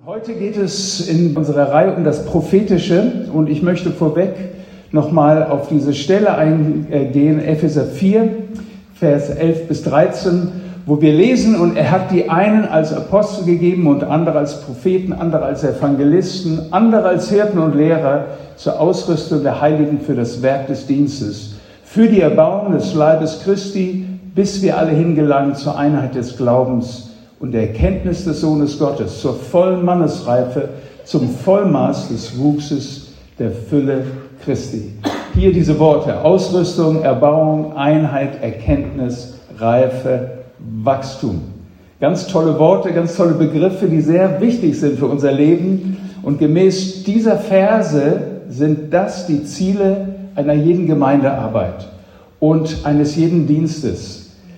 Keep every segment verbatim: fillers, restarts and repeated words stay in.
Heute geht es in unserer Reihe um das Prophetische und ich möchte vorweg nochmal auf diese Stelle eingehen, Epheser vier, Vers elf bis dreizehn, wo wir lesen, und er hat die einen als Apostel gegeben und andere als Propheten, andere als Evangelisten, andere als Hirten und Lehrer zur Ausrüstung der Heiligen für das Werk des Dienstes, für die Erbauung des Leibes Christi, bis wir alle hingelangen zur Einheit des Glaubens und der Erkenntnis des Sohnes Gottes, zur vollen Mannesreife, zum Vollmaß des Wuchses der Fülle Christi. Hier diese Worte: Ausrüstung, Erbauung, Einheit, Erkenntnis, Reife, Wachstum. Ganz tolle Worte, ganz tolle Begriffe, die sehr wichtig sind für unser Leben. Und gemäß dieser Verse sind das die Ziele einer jeden Gemeindearbeit und eines jeden Dienstes.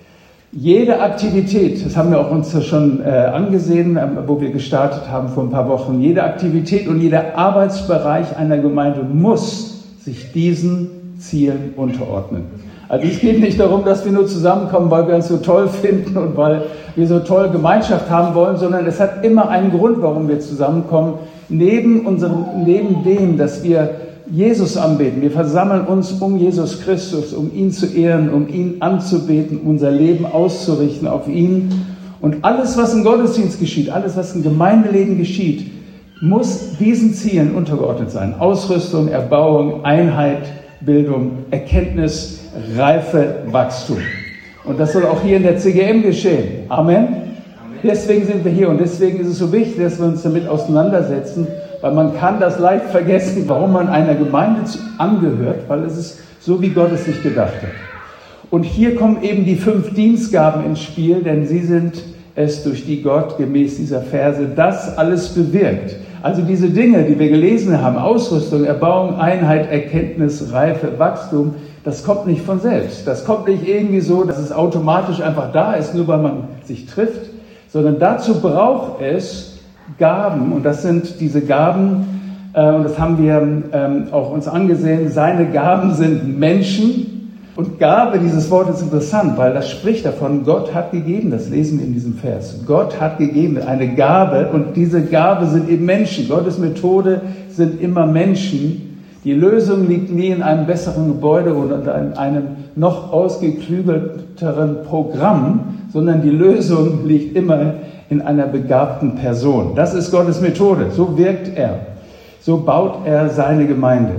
Jede Aktivität, das haben wir auch uns schon äh, angesehen, äh, wo wir gestartet haben vor ein paar Wochen, jede Aktivität und jeder Arbeitsbereich einer Gemeinde muss sich diesen Zielen unterordnen. Also es geht nicht darum, dass wir nur zusammenkommen, weil wir uns so toll finden und weil wir so toll Gemeinschaft haben wollen, sondern es hat immer einen Grund, warum wir zusammenkommen. Neben unserem, neben dem, dass wir Jesus anbeten. Wir versammeln uns um Jesus Christus, um ihn zu ehren, um ihn anzubeten, unser Leben auszurichten auf ihn. Und alles, was im Gottesdienst geschieht, alles, was im Gemeindeleben geschieht, muss diesen Zielen untergeordnet sein. Ausrüstung, Erbauung, Einheit, Bildung, Erkenntnis, Reife, Wachstum. Und das soll auch hier in der C G M geschehen. Amen. Amen. Deswegen sind wir hier und deswegen ist es so wichtig, dass wir uns damit auseinandersetzen, weil man kann das leicht vergessen, warum man einer Gemeinde angehört, weil es ist so, wie Gott es sich gedacht hat. Und hier kommen eben die fünf Dienstgaben ins Spiel, denn sie sind es, durch die Gott gemäß dieser Verse das alles bewirkt. Also diese Dinge, die wir gelesen haben, Ausrüstung, Erbauung, Einheit, Erkenntnis, Reife, Wachstum, das kommt nicht von selbst. Das kommt nicht irgendwie so, dass es automatisch einfach da ist, nur weil man sich trifft, sondern dazu braucht es Gaben, und das sind diese Gaben, äh, und das haben wir ähm, auch uns angesehen, seine Gaben sind Menschen. Und Gabe, dieses Wort ist interessant, weil das spricht davon, Gott hat gegeben, das lesen wir in diesem Vers. Gott hat gegeben eine Gabe, und diese Gabe sind eben Menschen. Gottes Methode sind immer Menschen. Die Lösung liegt nie in einem besseren Gebäude oder in einem noch ausgeklügelteren Programm, sondern die Lösung liegt immer in einer begabten Person. Das ist Gottes Methode. So wirkt er. So baut er seine Gemeinde.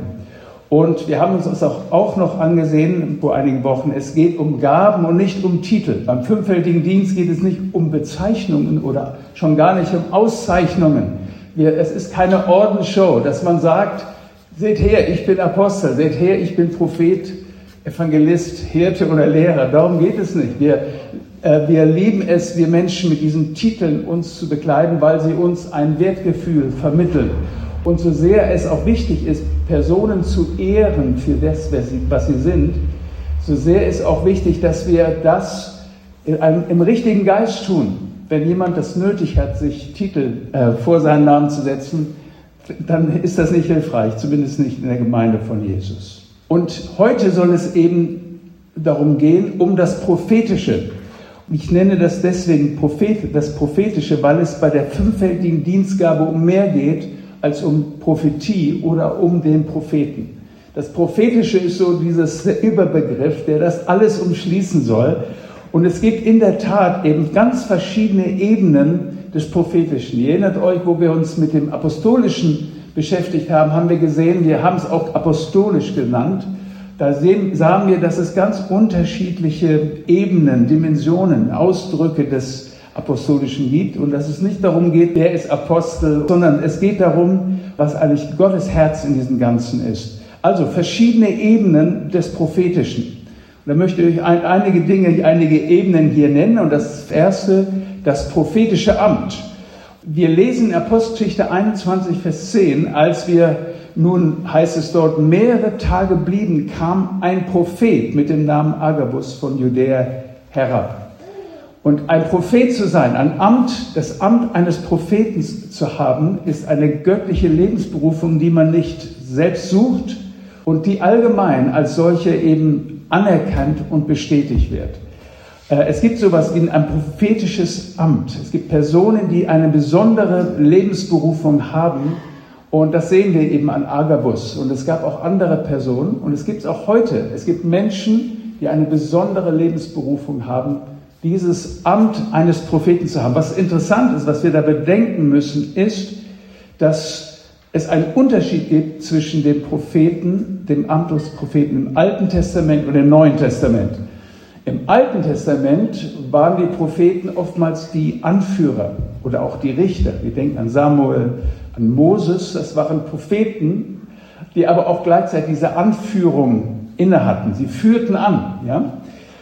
Und wir haben uns das auch, auch noch angesehen vor einigen Wochen. Es geht um Gaben und nicht um Titel. Beim fünffältigen Dienst geht es nicht um Bezeichnungen oder schon gar nicht um Auszeichnungen. Wir, es ist keine Ordensshow, dass man sagt, seht her, ich bin Apostel, seht her, ich bin Prophet, Evangelist, Hirte oder Lehrer. Darum geht es nicht. Wir Wir lieben es, wir Menschen mit diesen Titeln uns zu bekleiden, weil sie uns ein Wertgefühl vermitteln. Und so sehr es auch wichtig ist, Personen zu ehren für das, was sie sind, so sehr ist auch wichtig, dass wir das in einem, im richtigen Geist tun. Wenn jemand das nötig hat, sich Titel äh, vor seinen Namen zu setzen, dann ist das nicht hilfreich, zumindest nicht in der Gemeinde von Jesus. Und heute soll es eben darum gehen, um das Prophetische. Ich nenne das deswegen Prophet, das Prophetische, weil es bei der fünffältigen Dienstgabe um mehr geht als um Prophetie oder um den Propheten. Das Prophetische ist so dieses Überbegriff, der das alles umschließen soll. Und es gibt in der Tat eben ganz verschiedene Ebenen des Prophetischen. Ihr erinnert euch, wo wir uns mit dem Apostolischen beschäftigt haben, haben wir gesehen, wir haben es auch apostolisch genannt. Da sehen, sahen wir, dass es ganz unterschiedliche Ebenen, Dimensionen, Ausdrücke des Apostolischen gibt und dass es nicht darum geht, wer ist Apostel, sondern es geht darum, was eigentlich Gottes Herz in diesem Ganzen ist. Also verschiedene Ebenen des Prophetischen. Und da möchte ich ein, einige Dinge, einige Ebenen hier nennen, und das erste, das prophetische Amt. Wir lesen in Apostelgeschichte einundzwanzig, Vers zehn, als wir nun, heißt es dort, mehrere Tage blieben, kam ein Prophet mit dem Namen Agabus von Judäa herab. Und ein Prophet zu sein, ein Amt, das Amt eines Propheten zu haben, ist eine göttliche Lebensberufung, die man nicht selbst sucht und die allgemein als solche eben anerkannt und bestätigt wird. Es gibt sowas wie ein prophetisches Amt. Es gibt Personen, die eine besondere Lebensberufung haben. Und das sehen wir eben an Agabus. Und es gab auch andere Personen. Und es gibt es auch heute. Es gibt Menschen, die eine besondere Lebensberufung haben, dieses Amt eines Propheten zu haben. Was interessant ist, was wir da bedenken müssen, ist, dass es einen Unterschied gibt zwischen dem Propheten, dem Amt des Propheten im Alten Testament und im Neuen Testament. Im Alten Testament waren die Propheten oftmals die Anführer oder auch die Richter. Wir denken an Samuel, an Moses. Das waren Propheten, die aber auch gleichzeitig diese Anführung inne hatten. Sie führten an, ja.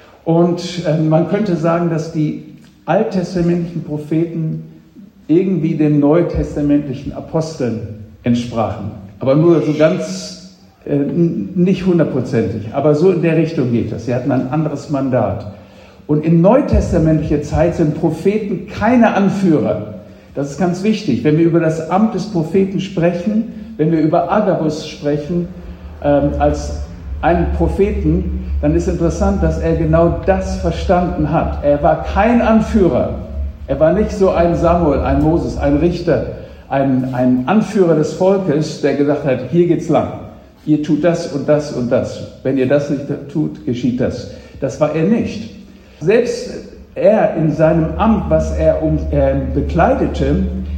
Und äh, man könnte sagen, dass die alttestamentlichen Propheten irgendwie den neutestamentlichen Aposteln entsprachen. Aber nur so ganz, äh, nicht hundertprozentig. Aber so in der Richtung geht das. Sie hatten ein anderes Mandat. Und in neutestamentlicher Zeit sind Propheten keine Anführer. Das ist ganz wichtig. Wenn wir über das Amt des Propheten sprechen, wenn wir über Agabus sprechen, ähm, als einen Propheten, dann ist interessant, dass er genau das verstanden hat. Er war kein Anführer. Er war nicht so ein Samuel, ein Moses, ein Richter, ein, ein Anführer des Volkes, der gesagt hat, hier geht's lang. Ihr tut das und das und das. Wenn ihr das nicht tut, geschieht das. Das war er nicht. Selbst er in seinem Amt, was er um, äh, bekleidete,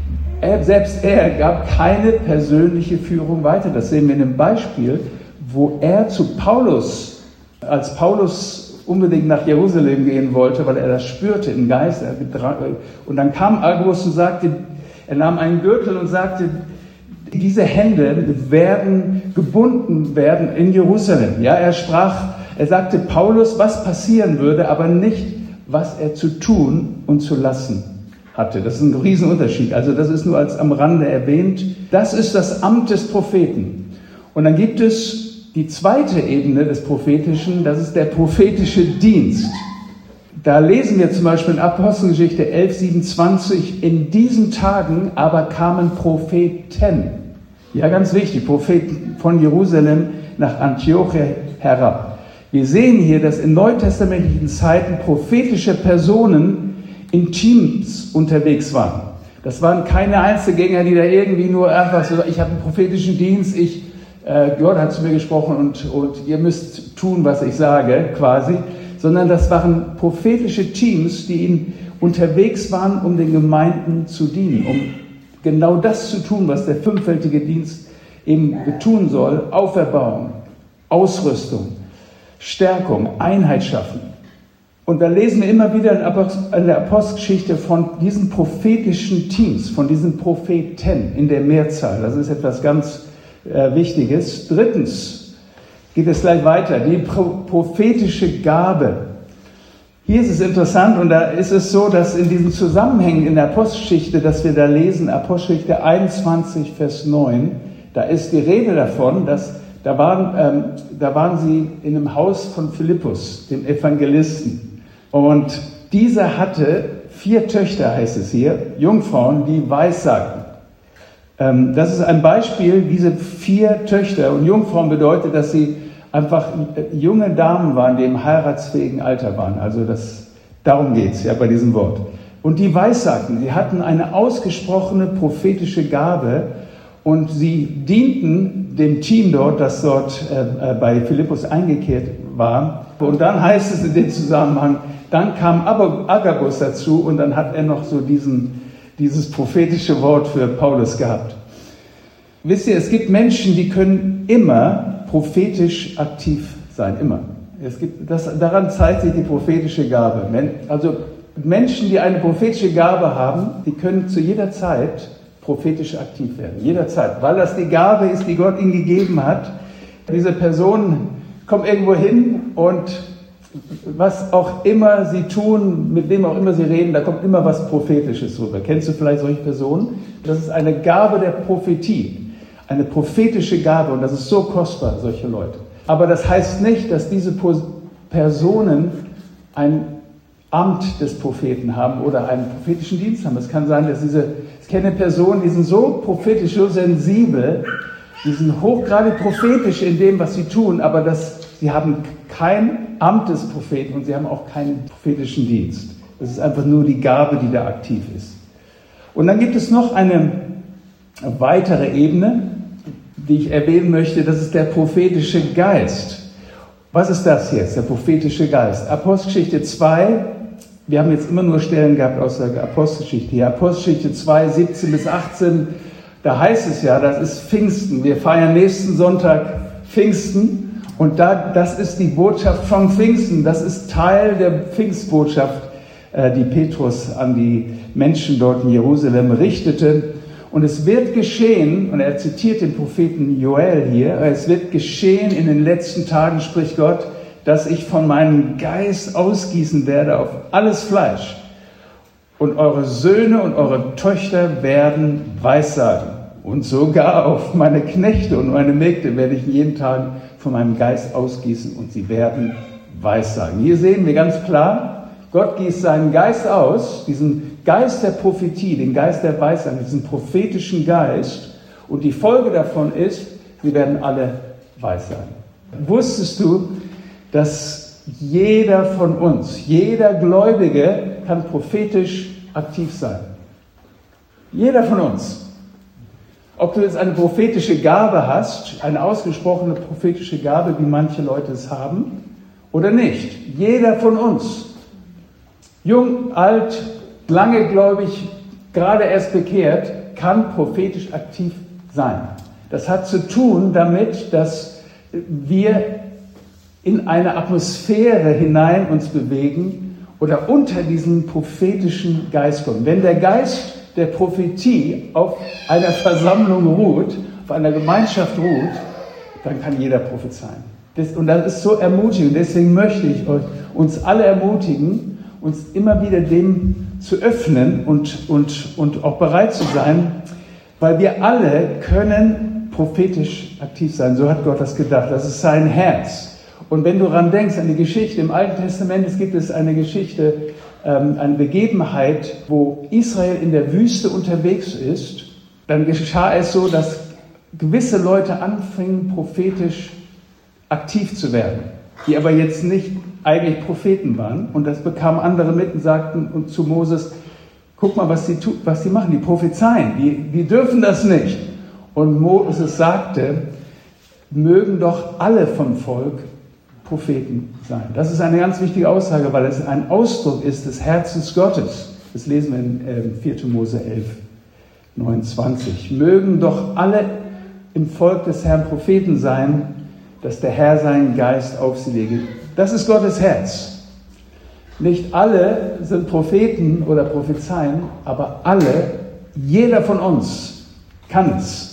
er, selbst er gab keine persönliche Führung weiter. Das sehen wir in einem Beispiel, wo er zu Paulus, als Paulus unbedingt nach Jerusalem gehen wollte, weil er das spürte im Geist, und dann kam Agabus und sagte, er nahm einen Gürtel und sagte, diese Hände werden gebunden werden in Jerusalem. Ja, er sprach, er sagte Paulus, was passieren würde, aber nicht, was er zu tun und zu lassen hatte. Das ist ein Riesenunterschied. Also das ist nur als am Rande erwähnt. Das ist das Amt des Propheten. Und dann gibt es die zweite Ebene des Prophetischen, das ist der prophetische Dienst. Da lesen wir zum Beispiel in Apostelgeschichte elf siebenundzwanzig, in diesen Tagen aber kamen Propheten. Ja, ganz wichtig, Propheten von Jerusalem nach Antiochia herab. Wir sehen hier, dass in neutestamentlichen Zeiten prophetische Personen in Teams unterwegs waren. Das waren keine Einzelgänger, die da irgendwie nur einfach so, ich habe einen prophetischen Dienst, ich Gott hat zu mir gesprochen und, und ihr müsst tun, was ich sage, quasi, sondern das waren prophetische Teams, die ihn unterwegs waren, um den Gemeinden zu dienen, um genau das zu tun, was der fünffältige Dienst eben tun soll: Auferbauung, Ausrüstung, Stärkung, Einheit schaffen. Und da lesen wir immer wieder in der Apostelgeschichte von diesen prophetischen Teams, von diesen Propheten in der Mehrzahl. Das ist etwas ganz Wichtiges. Drittens geht es gleich weiter, die prophetische Gabe. Hier ist es interessant, und da ist es so, dass in diesen Zusammenhängen in der Apostelgeschichte, dass wir da lesen, Apostelgeschichte einundzwanzig, Vers neun, da ist die Rede davon, dass da waren, ähm, da waren sie in einem Haus von Philippus, dem Evangelisten. Und dieser hatte vier Töchter, heißt es hier, Jungfrauen, die weissagten. Das ist ein Beispiel, diese vier Töchter, und Jungfrauen bedeutet, dass sie einfach junge Damen waren, die im heiratsfähigen Alter waren. Also das, darum geht es ja bei diesem Wort. Und die weissagten, sie hatten eine ausgesprochene prophetische Gabe und sie dienten dem Team dort, das dort äh, bei Philippus eingekehrt war. Und dann heißt es in dem Zusammenhang, dann kam Agabus dazu und dann hat er noch so diesen dieses prophetische Wort für Paulus gehabt. Wisst ihr, es gibt Menschen, die können immer prophetisch aktiv sein, immer. Es gibt, das, daran zeigt sich die prophetische Gabe. Also Menschen, die eine prophetische Gabe haben, die können zu jeder Zeit prophetisch aktiv werden. Jederzeit, weil das die Gabe ist, die Gott ihnen gegeben hat. Diese Person kommt irgendwo hin und was auch immer sie tun, mit wem auch immer sie reden, da kommt immer was Prophetisches rüber. Kennst du vielleicht solche Personen? Das ist eine Gabe der Prophetie, eine prophetische Gabe, und das ist so kostbar, solche Leute. Aber das heißt nicht, dass diese Personen ein Amt des Propheten haben oder einen prophetischen Dienst haben. Es kann sein, dass diese, ich kenne Personen, die sind so prophetisch, so sensibel, die sind hochgradig prophetisch in dem, was sie tun, aber das sie haben kein Amt des Propheten und sie haben auch keinen prophetischen Dienst. Das ist einfach nur die Gabe, die da aktiv ist. Und dann gibt es noch eine weitere Ebene, die ich erwähnen möchte, das ist der prophetische Geist. Was ist das jetzt, der prophetische Geist? Apostelgeschichte zwei, wir haben jetzt immer nur Stellen gehabt aus der Apostelgeschichte hier. Apostelgeschichte zwei, siebzehn bis achtzehn, da heißt es ja, das ist Pfingsten. Wir feiern nächsten Sonntag Pfingsten und da, das ist die Botschaft von Pfingsten. Das ist Teil der Pfingstbotschaft, die Petrus an die Menschen dort in Jerusalem richtete. Und es wird geschehen, und er zitiert den Propheten Joel hier, es wird geschehen in den letzten Tagen, spricht Gott, dass ich von meinem Geist ausgießen werde auf alles Fleisch. Und eure Söhne und eure Töchter werden Weissagen. Und sogar auf meine Knechte und meine Mägde werde ich jeden Tag von meinem Geist ausgießen und sie werden Weissagen. Hier sehen wir ganz klar, Gott gießt seinen Geist aus, diesen Geist der Prophetie, den Geist der Weissagung, diesen prophetischen Geist. Und die Folge davon ist, sie werden alle Weissagen. Wusstest du, dass jeder von uns, jeder Gläubige kann prophetisch aktiv sein? Jeder von uns. Ob du jetzt eine prophetische Gabe hast, eine ausgesprochene prophetische Gabe, wie manche Leute es haben, oder nicht. Jeder von uns. Jung, alt, lange gläubig, gerade erst bekehrt, kann prophetisch aktiv sein. Das hat zu tun damit, dass wir in eine Atmosphäre hinein uns bewegen oder unter diesen prophetischen Geist kommen. Wenn der Geist der Prophetie auf einer Versammlung ruht, auf einer Gemeinschaft ruht, dann kann jeder prophezeien. Das, und das ist so ermutigend. Deswegen möchte ich euch, uns alle ermutigen, uns immer wieder dem zu öffnen und, und, und auch bereit zu sein, weil wir alle können prophetisch aktiv sein. So hat Gott das gedacht. Das ist sein Herz. Und wenn du daran denkst, an die Geschichte im Alten Testament, es gibt es eine Geschichte, ähm, eine Begebenheit, wo Israel in der Wüste unterwegs ist, dann geschah es so, dass gewisse Leute anfingen, prophetisch aktiv zu werden, die aber jetzt nicht eigentlich Propheten waren. Und das bekamen andere mit und sagten und zu Moses, guck mal, was die, was die machen, die prophezeien, die, die dürfen das nicht. Und Moses sagte, mögen doch alle vom Volk Propheten sein. Das ist eine ganz wichtige Aussage, weil es ein Ausdruck ist des Herzens Gottes. Das lesen wir in äh, vierter Mose elf, neunundzwanzig. Mögen doch alle im Volk des Herrn Propheten sein, dass der Herr seinen Geist auf sie lege. Das ist Gottes Herz. Nicht alle sind Propheten oder prophezeien, aber alle, jeder von uns kann es.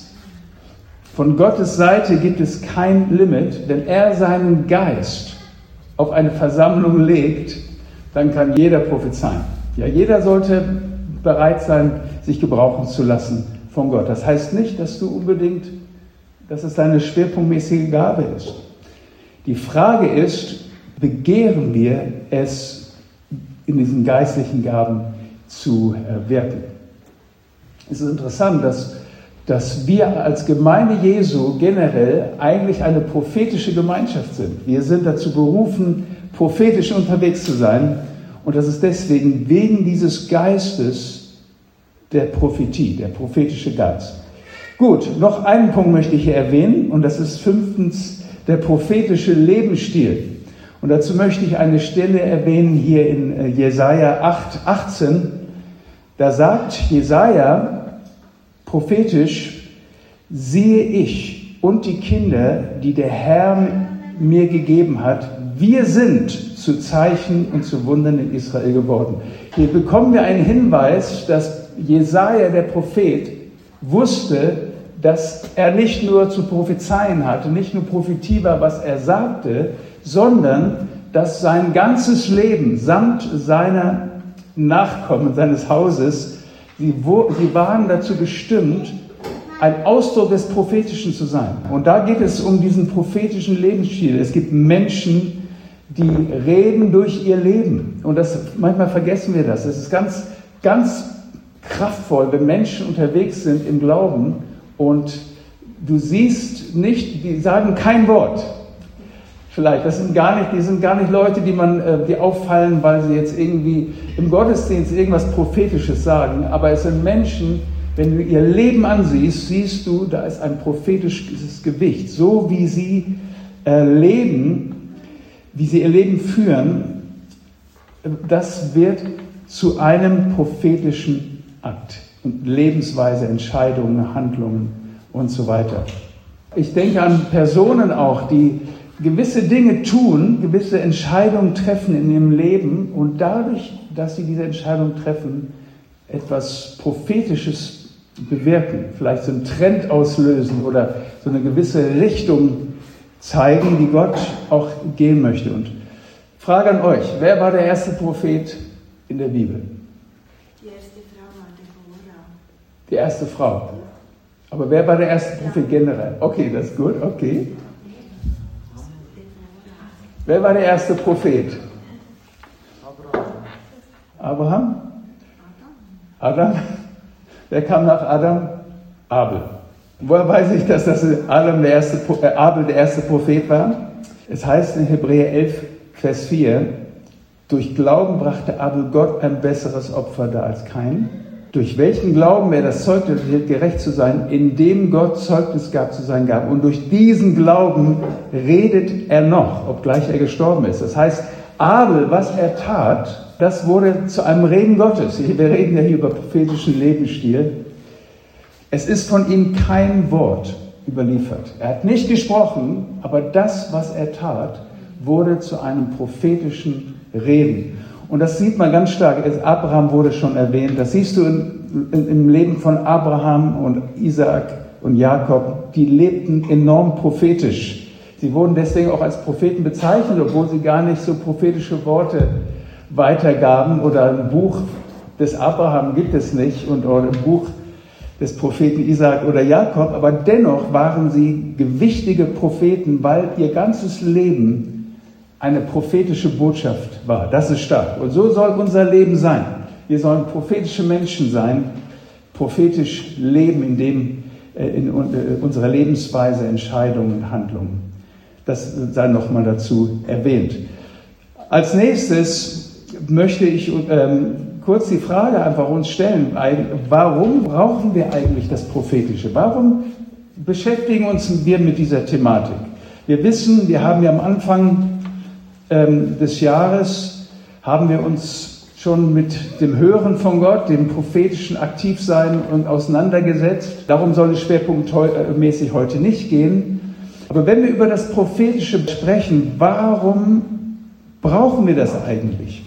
Von Gottes Seite gibt es kein Limit, wenn er seinen Geist auf eine Versammlung legt, dann kann jeder prophezeien. Ja, jeder sollte bereit sein, sich gebrauchen zu lassen von Gott. Das heißt nicht, dass du unbedingt, dass es deine schwerpunktmäßige Gabe ist. Die Frage ist, begehren wir es, in diesen geistlichen Gaben zu wirken? Es ist interessant, dass dass wir als Gemeinde Jesu generell eigentlich eine prophetische Gemeinschaft sind. Wir sind dazu berufen, prophetisch unterwegs zu sein. Und das ist deswegen wegen dieses Geistes der Prophetie, der prophetische Geist. Gut, noch einen Punkt möchte ich hier erwähnen. Und das ist fünftens der prophetische Lebensstil. Und dazu möchte ich eine Stelle erwähnen hier in Jesaja acht, achtzehn. Da sagt Jesaja, prophetisch, siehe ich und die Kinder, die der Herr mir gegeben hat, wir sind zu Zeichen und zu Wundern in Israel geworden. Hier bekommen wir einen Hinweis, dass Jesaja, der Prophet, wusste, dass er nicht nur zu prophezeien hatte, nicht nur Prophetie war, was er sagte, sondern dass sein ganzes Leben samt seiner Nachkommen, seines Hauses, Sie, wo, sie waren dazu bestimmt, ein Ausdruck des Prophetischen zu sein. Und da geht es um diesen prophetischen Lebensstil. Es gibt Menschen, die reden durch ihr Leben. Und das, manchmal vergessen wir das. Es ist ganz, ganz kraftvoll, wenn Menschen unterwegs sind im Glauben und du siehst nicht, die sagen kein Wort. Vielleicht, das sind gar nicht, die sind gar nicht Leute, die man, die auffallen, weil sie jetzt irgendwie im Gottesdienst irgendwas Prophetisches sagen, aber es sind Menschen, wenn du ihr Leben ansiehst, siehst du, da ist ein prophetisches Gewicht. So wie sie äh, leben, wie sie ihr Leben führen, das wird zu einem prophetischen Akt und Lebensweise, Entscheidungen, Handlungen und so weiter. Ich denke an Personen auch, die gewisse Dinge tun, gewisse Entscheidungen treffen in ihrem Leben und dadurch, dass sie diese Entscheidung treffen, etwas Prophetisches bewirken, vielleicht so einen Trend auslösen oder so eine gewisse Richtung zeigen, die Gott auch gehen möchte. Und Frage an euch, wer war der erste Prophet in der Bibel? Die erste Frau war Deborah. Die erste Frau. Aber wer war der erste Prophet generell? Okay, das ist gut, okay. Wer war der erste Prophet? Abraham. Adam? Wer kam nach Adam? Abel. Woher weiß ich, dass das Adam der erste, äh, Abel der erste Prophet war? Es heißt in Hebräer elf, Vers vier, durch Glauben brachte Abel Gott ein besseres Opfer dar als Kain. Durch welchen Glauben er das Zeugnis hielt, gerecht zu sein, indem Gott Zeugnis gab zu seinen Gaben. Und durch diesen Glauben redet er noch, obgleich er gestorben ist. Das heißt, Abel, was er tat, das wurde zu einem Reden Gottes. Wir reden ja hier über prophetischen Lebensstil. Es ist von ihm kein Wort überliefert. Er hat nicht gesprochen, aber das, was er tat, wurde zu einem prophetischen Reden. Und das sieht man ganz stark. Abraham wurde schon erwähnt. Das siehst du in, in, im Leben von Abraham und Isaak und Jakob. Die lebten enorm prophetisch. Sie wurden deswegen auch als Propheten bezeichnet, obwohl sie gar nicht so prophetische Worte weitergaben. Oder ein Buch des Abraham gibt es nicht und oder ein Buch des Propheten Isaak oder Jakob. Aber dennoch waren sie gewichtige Propheten, weil ihr ganzes Leben eine prophetische Botschaft war. Das ist stark. Und so soll unser Leben sein. Wir sollen prophetische Menschen sein, prophetisch leben in, dem, in unserer Lebensweise, Entscheidungen, Handlungen. Das sei nochmal dazu erwähnt. Als nächstes möchte ich ähm, kurz die Frage einfach uns stellen, warum brauchen wir eigentlich das Prophetische? Warum beschäftigen uns wir mit dieser Thematik? Wir wissen, wir haben ja am Anfang des Jahres haben wir uns schon mit dem Hören von Gott, dem prophetischen Aktivsein und auseinandergesetzt. Darum soll es schwerpunktmäßig heute nicht gehen. Aber wenn wir über das Prophetische sprechen, warum brauchen wir das eigentlich?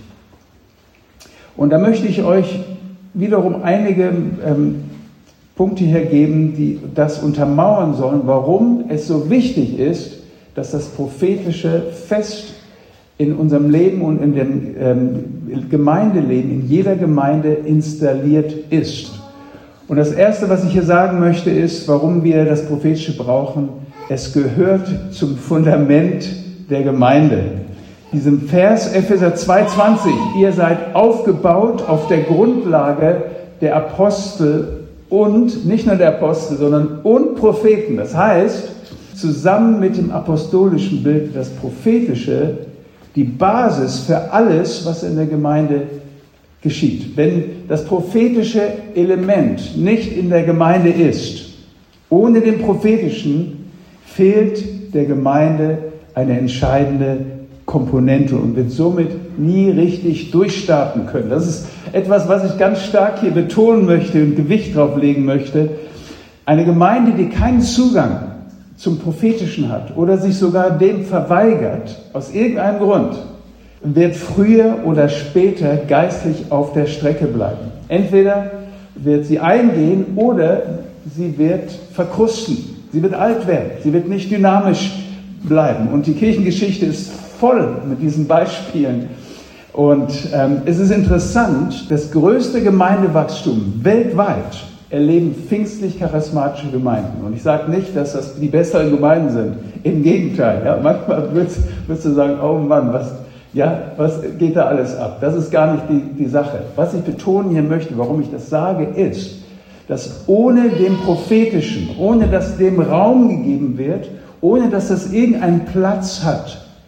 Und da möchte ich euch wiederum einige ähm, Punkte hier geben, die das untermauern sollen, warum es so wichtig ist, dass das Prophetische fest in unserem Leben und in dem ähm, Gemeindeleben, in jeder Gemeinde installiert ist. Und das Erste, was ich hier sagen möchte, ist, warum wir das Prophetische brauchen. Es gehört zum Fundament der Gemeinde. Diesem Vers Epheser zwei zwanzig, ihr seid aufgebaut auf der Grundlage der Apostel und, nicht nur der Apostel, sondern und Propheten. Das heißt, zusammen mit dem apostolischen Bild, das Prophetische, die Basis für alles, was in der Gemeinde geschieht. Wenn das prophetische Element nicht in der Gemeinde ist, ohne den Prophetischen fehlt der Gemeinde eine entscheidende Komponente und wird somit nie richtig durchstarten können. Das ist etwas, was ich ganz stark hier betonen möchte und Gewicht drauf legen möchte. Eine Gemeinde, die keinen Zugang zum Prophetischen hat oder sich sogar dem verweigert, aus irgendeinem Grund, wird früher oder später geistlich auf der Strecke bleiben. Entweder wird sie eingehen oder sie wird verkrusten. Sie wird alt werden. Sie wird nicht dynamisch bleiben. Und die Kirchengeschichte ist voll mit diesen Beispielen. Und ähm, es ist interessant, das größte Gemeindewachstum weltweit erleben pfingstlich-charismatische Gemeinden. Und ich sage nicht, dass das die besseren Gemeinden sind. Im Gegenteil. Ja, manchmal würdest, würdest du sagen, oh Mann, was, ja, was geht da alles ab? Das ist gar nicht die, die Sache. Was ich betonen hier möchte, warum ich das sage, ist, dass ohne dem Prophetischen, ohne dass dem Raum gegeben wird, ohne dass das irgendeinen Platz hat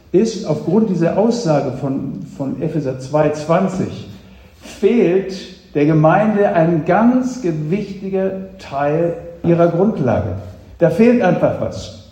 ist, aufgrund dieser Aussage von, von Epheser zwei zwanzig, fehlt der Gemeinde ein ganz gewichtiger Teil ihrer Grundlage. Da fehlt einfach was.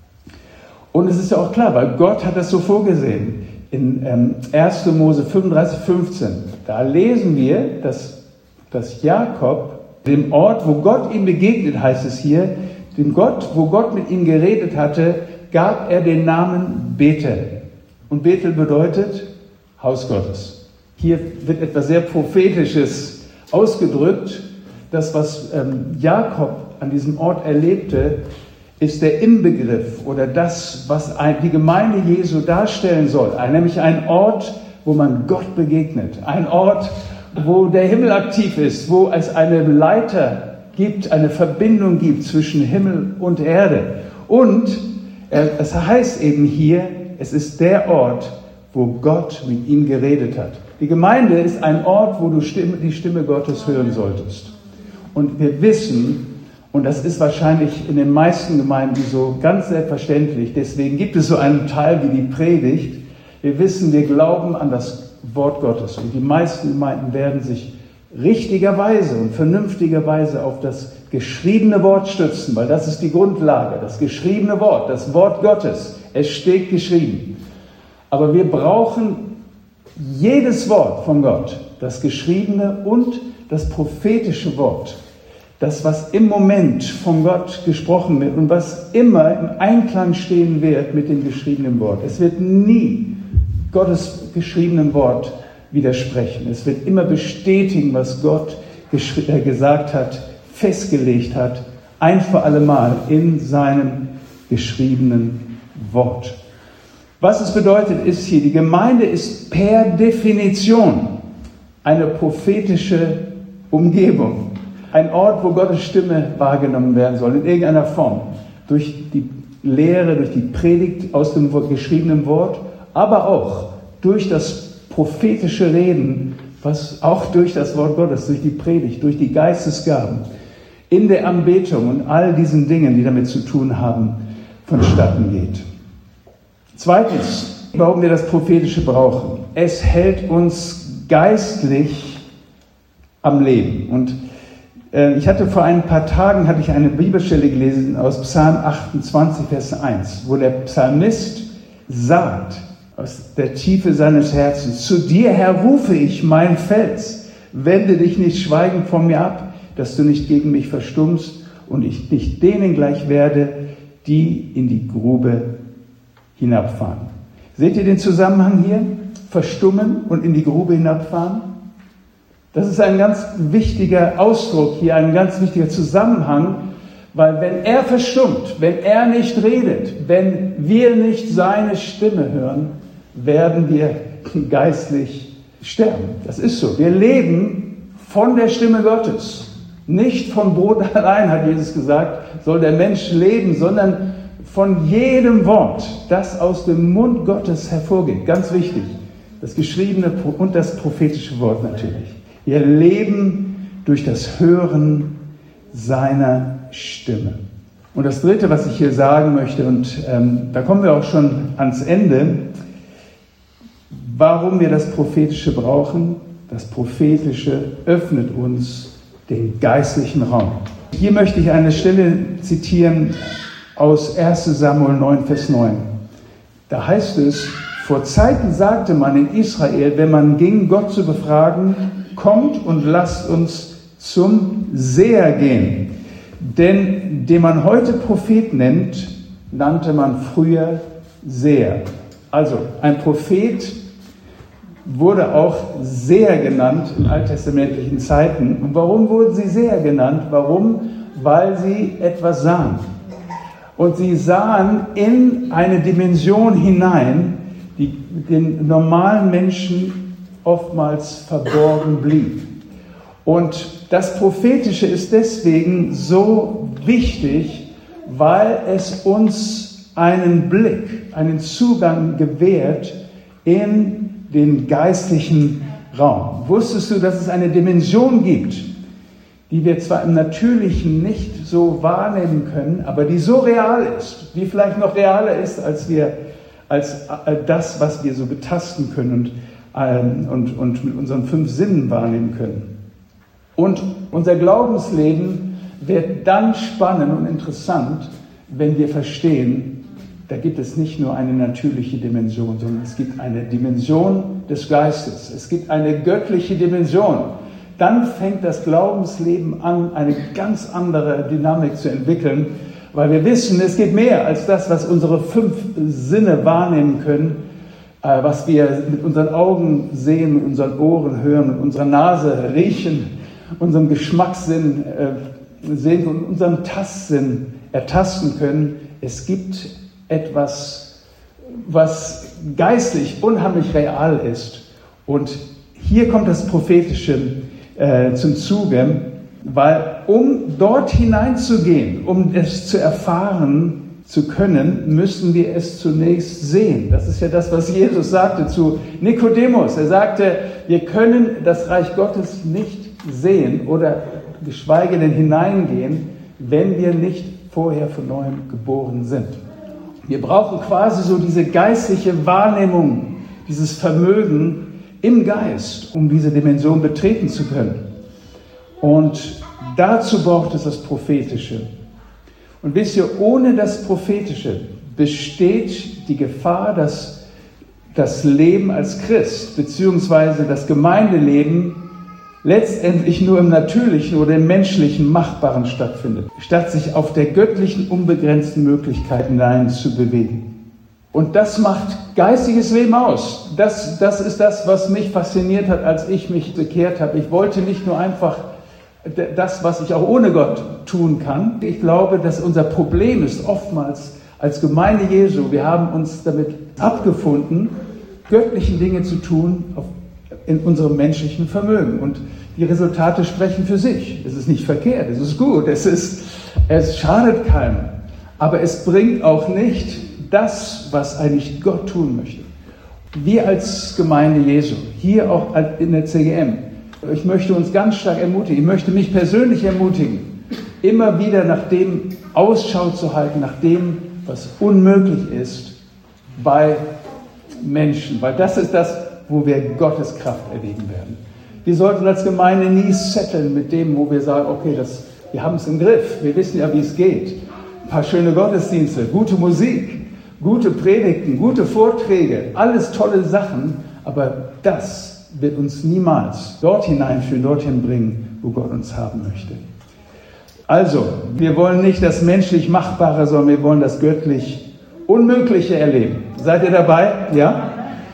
Und es ist ja auch klar, weil Gott hat das so vorgesehen. In ähm, erster Mose fünfunddreißig fünfzehn, da lesen wir, dass, dass Jakob dem Ort, wo Gott ihm begegnet, heißt es hier, dem Gott, wo Gott mit ihm geredet hatte, gab er den Namen Bethel. Und Bethel bedeutet Haus Gottes. Hier wird etwas sehr Prophetisches ausgedrückt. Das, was ähm, Jakob an diesem Ort erlebte, ist der Inbegriff oder das, was ein, die Gemeinde Jesu darstellen soll. Nämlich ein Ort, wo man Gott begegnet. Ein Ort, wo der Himmel aktiv ist, wo es eine Leiter gibt, eine Verbindung gibt zwischen Himmel und Erde. Und äh, es heißt eben hier, es ist der Ort, wo Gott mit ihm geredet hat. Die Gemeinde ist ein Ort, wo du Stimme, die Stimme Gottes hören solltest. Und wir wissen, und das ist wahrscheinlich in den meisten Gemeinden so ganz selbstverständlich, deswegen gibt es so einen Teil wie die Predigt. Wir wissen, wir glauben an das Wort Gottes. Und die meisten Gemeinden werden sich richtigerweise und vernünftigerweise auf das geschriebene Wort stützen, weil das ist die Grundlage, das geschriebene Wort, das Wort Gottes. Es steht geschrieben. Aber wir brauchen jedes Wort von Gott, das geschriebene und das prophetische Wort. Das, was im Moment von Gott gesprochen wird und was immer im Einklang stehen wird mit dem geschriebenen Wort. Es wird nie Gottes geschriebenen Wort widersprechen. Es wird immer bestätigen, was Gott äh, gesagt hat, festgelegt hat, ein für alle Mal in seinem geschriebenen Wort. Was es bedeutet, ist hier, die Gemeinde ist per Definition eine prophetische Umgebung. Ein Ort, wo Gottes Stimme wahrgenommen werden soll, in irgendeiner Form. Durch die Lehre, durch die Predigt aus dem geschriebenen Wort, aber auch durch das prophetische Reden, was auch durch das Wort Gottes, durch die Predigt, durch die Geistesgaben, in der Anbetung und all diesen Dingen, die damit zu tun haben, vonstatten geht. Zweitens, warum wir das Prophetische brauchen. Es hält uns geistlich am Leben. Und ich hatte vor ein paar Tagen hatte ich eine Bibelstelle gelesen aus Psalm achtundzwanzig, Vers eins, wo der Psalmist sagt, aus der Tiefe seines Herzens, zu dir, Herr, rufe ich, mein Fels, wende dich nicht schweigend von mir ab, dass du nicht gegen mich verstummst und ich nicht denen gleich werde, die in die Grube hinabfahren. Seht ihr den Zusammenhang hier? Verstummen und in die Grube hinabfahren? Das ist ein ganz wichtiger Ausdruck hier, ein ganz wichtiger Zusammenhang, weil wenn er verstummt, wenn er nicht redet, wenn wir nicht seine Stimme hören, werden wir geistlich sterben. Das ist so. Wir leben von der Stimme Gottes. Nicht vom Brot allein, hat Jesus gesagt, soll der Mensch leben, sondern von jedem Wort, das aus dem Mund Gottes hervorgeht. Ganz wichtig. Das geschriebene und das prophetische Wort natürlich. Wir leben durch das Hören seiner Stimme. Und das Dritte, was ich hier sagen möchte, und ähm, da kommen wir auch schon ans Ende, warum wir das Prophetische brauchen. Das Prophetische öffnet uns den geistlichen Raum. Hier möchte ich eine Stelle zitieren aus erster Samuel neun, Vers neun. Da heißt es, vor Zeiten sagte man in Israel, wenn man ging, Gott zu befragen, kommt und lasst uns zum Seher gehen. Denn den man heute Prophet nennt, nannte man früher Seher. Also ein Prophet wurde auch Seher genannt in alttestamentlichen Zeiten. Und warum wurden sie Seher genannt? Warum? Weil sie etwas sahen. Und sie sahen in eine Dimension hinein, die den normalen Menschen oftmals verborgen blieb. Und das Prophetische ist deswegen so wichtig, weil es uns einen Blick, einen Zugang gewährt in den geistlichen Raum. Wusstest du, dass es eine Dimension gibt, die wir zwar im Natürlichen nicht so wahrnehmen können, aber die so real ist, die vielleicht noch realer ist, als wir als das, was wir so betasten können und, und, und mit unseren fünf Sinnen wahrnehmen können. Und unser Glaubensleben wird dann spannend und interessant, wenn wir verstehen, da gibt es nicht nur eine natürliche Dimension, sondern es gibt eine Dimension des Geistes. Es gibt eine göttliche Dimension. Dann fängt das Glaubensleben an, eine ganz andere Dynamik zu entwickeln, weil wir wissen, es gibt mehr als das, was unsere fünf Sinne wahrnehmen können, was wir mit unseren Augen sehen, mit unseren Ohren hören, mit unserer Nase riechen, unserem Geschmackssinn sehen und unserem Tastsinn ertasten können. Es gibt etwas, was geistlich unheimlich real ist. Und hier kommt das Prophetische äh, zum Zuge, weil um dort hineinzugehen, um es zu erfahren zu können, müssen wir es zunächst sehen. Das ist ja das, was Jesus sagte zu Nikodemus. Er sagte, wir können das Reich Gottes nicht sehen oder geschweige denn hineingehen, wenn wir nicht vorher von neuem geboren sind. Wir brauchen quasi so diese geistliche Wahrnehmung, dieses Vermögen im Geist, um diese Dimension betreten zu können. Und dazu braucht es das Prophetische. Und wisst ihr, ohne das Prophetische besteht die Gefahr, dass das Leben als Christ, beziehungsweise das Gemeindeleben, letztendlich nur im Natürlichen oder im Menschlichen Machbaren stattfindet, statt sich auf der göttlichen, unbegrenzten Möglichkeit hinein zu bewegen. Und das macht geistiges Leben aus. Das, das ist das, was mich fasziniert hat, als ich mich bekehrt habe. Ich wollte nicht nur einfach das, was ich auch ohne Gott tun kann. Ich glaube, dass unser Problem ist oftmals als Gemeinde Jesu, wir haben uns damit abgefunden, göttliche Dinge zu tun, auf in unserem menschlichen Vermögen. Und die Resultate sprechen für sich. Es ist nicht verkehrt, es ist gut, es, ist, es schadet keinem. Aber es bringt auch nicht das, was eigentlich Gott tun möchte. Wir als Gemeinde Jesu, hier auch in der C G M, ich möchte uns ganz stark ermutigen, ich möchte mich persönlich ermutigen, immer wieder nach dem Ausschau zu halten, nach dem, was unmöglich ist bei Menschen. Weil das ist das, wo wir Gottes Kraft erleben werden. Wir sollten als Gemeinde nie setteln mit dem, wo wir sagen, okay, das, wir haben es im Griff, wir wissen ja, wie es geht. Ein paar schöne Gottesdienste, gute Musik, gute Predigten, gute Vorträge, alles tolle Sachen, aber das wird uns niemals dort hineinführen, dorthin bringen, wo Gott uns haben möchte. Also, wir wollen nicht das menschlich Machbare, sondern wir wollen das göttlich Unmögliche erleben. Seid ihr dabei? Ja?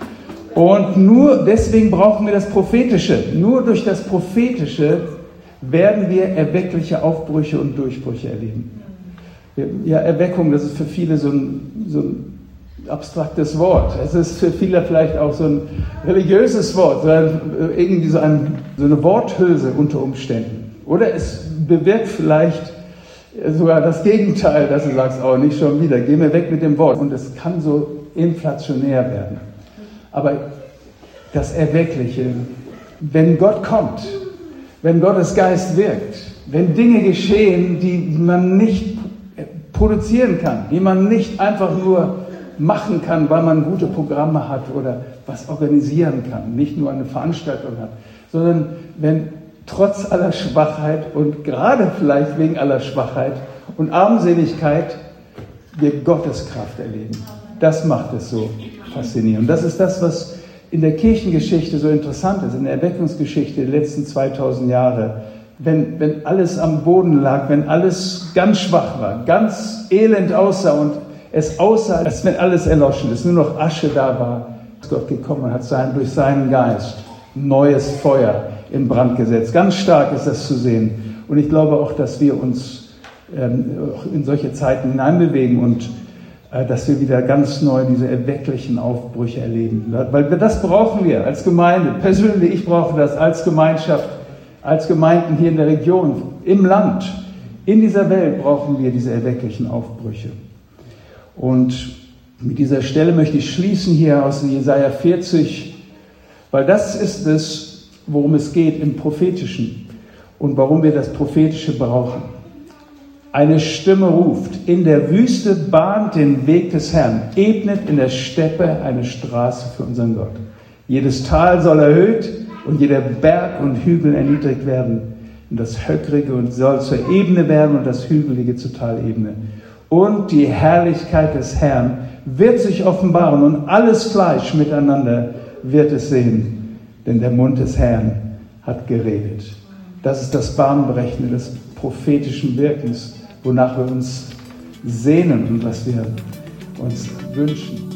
Und nur deswegen brauchen wir das Prophetische. Nur durch das Prophetische werden wir erweckliche Aufbrüche und Durchbrüche erleben. Ja, Erweckung, das ist für viele so ein, so ein abstraktes Wort. Es ist für viele vielleicht auch so ein religiöses Wort, so ein, irgendwie so, ein, so eine Worthülse unter Umständen. Oder es bewirkt vielleicht sogar das Gegenteil, dass du sagst, oh, nicht schon wieder, geh mir weg mit dem Wort. Und es kann so inflationär werden. Aber das Erweckliche, wenn Gott kommt, wenn Gottes Geist wirkt, wenn Dinge geschehen, die man nicht produzieren kann, die man nicht einfach nur machen kann, weil man gute Programme hat oder was organisieren kann, nicht nur eine Veranstaltung hat, sondern wenn trotz aller Schwachheit und gerade vielleicht wegen aller Schwachheit und Armseligkeit wir Gottes Kraft erleben. Das macht es so faszinierend. Und das ist das, was in der Kirchengeschichte so interessant ist, in der Erweckungsgeschichte der letzten zweitausend Jahre. Wenn, wenn alles am Boden lag, wenn alles ganz schwach war, ganz elend aussah und es aussah, als wenn alles erloschen ist, nur noch Asche da war, ist Gott gekommen und hat sein, durch seinen Geist neues Feuer in Brand gesetzt. Ganz stark ist das zu sehen. Und ich glaube auch, dass wir uns ähm, in solche Zeiten hineinbewegen und äh, dass wir wieder ganz neu diese erwecklichen Aufbrüche erleben. Weil das brauchen wir als Gemeinde. Persönlich, ich brauche das als Gemeinschaft, als Gemeinden hier in der Region, im Land, in dieser Welt brauchen wir diese erwecklichen Aufbrüche. Und mit dieser Stelle möchte ich schließen hier aus Jesaja vierzig, weil das ist es, worum es geht im Prophetischen und warum wir das Prophetische brauchen. Eine Stimme ruft, in der Wüste bahnt den Weg des Herrn, ebnet in der Steppe eine Straße für unseren Gott. Jedes Tal soll erhöht und jeder Berg und Hügel erniedrigt werden. Und das Höckrige und soll zur Ebene werden und das Hügelige zur Talebene. Und die Herrlichkeit des Herrn wird sich offenbaren und alles Fleisch miteinander wird es sehen. Denn der Mund des Herrn hat geredet. Das ist das Bahnbrechende des prophetischen Wirkens, wonach wir uns sehnen und was wir uns wünschen.